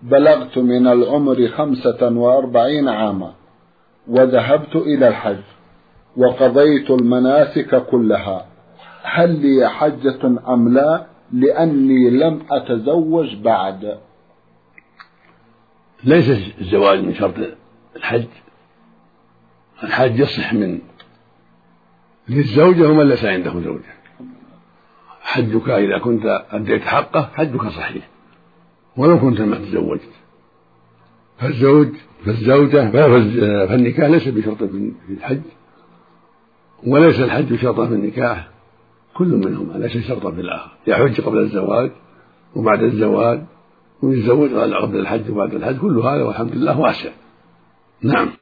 بلغت من العمر 45 عاما وذهبت إلى الحج وقضيت المناسك كلها، هل لي حجة أم لا؟ لأني لم أتزوج بعد. ليس الزواج من شرط الحج. الحج يصح من للزوجة ومن ليس عنده زوجة. حجك إذا كنت أديت حقه حجك صحيح ولو كنت ما تزوجت. فالنكاح ليس بشرط في الحج، وليس الحج شرطا في النكاح، كل منهما ليس شرطا في الآخر. يحج قبل الزواج وبعد الزواج، ويتزوج قبل الحج وبعد الحج، كل هذا والحمد لله واسع. نعم.